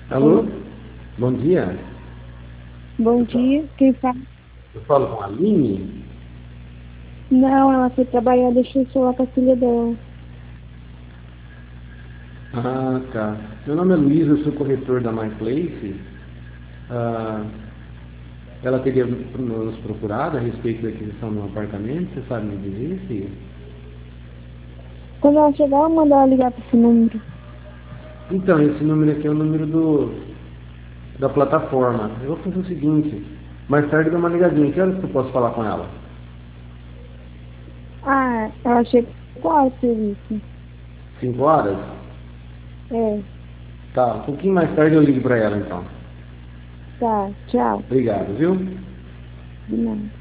Alô? Alô? Bom dia. Bom Eu fa- dia. Quem fala? eu falo com a Aline? Não, ela foi trabalhar, deixou o celular com a filha dela. Ah, tá. Meu nome é Luiz, eu sou corretor da MyPlace. Ah, ela teria nos procurado a respeito da aquisição de um apartamento, você sabe me dizer, filha? Quando ela chegar, eu mando ela ligar para esse número. Então, esse número aqui é o número da plataforma. Eu vou fazer o seguinte, mais tarde eu dou uma ligadinha. Que horas que eu posso falar com ela? Ah, ela chegou agora do serviço. 5 horas? É, Tá, um pouquinho mais tarde eu ligo para ela então. tá, tchau. Obrigado, viu? De nada.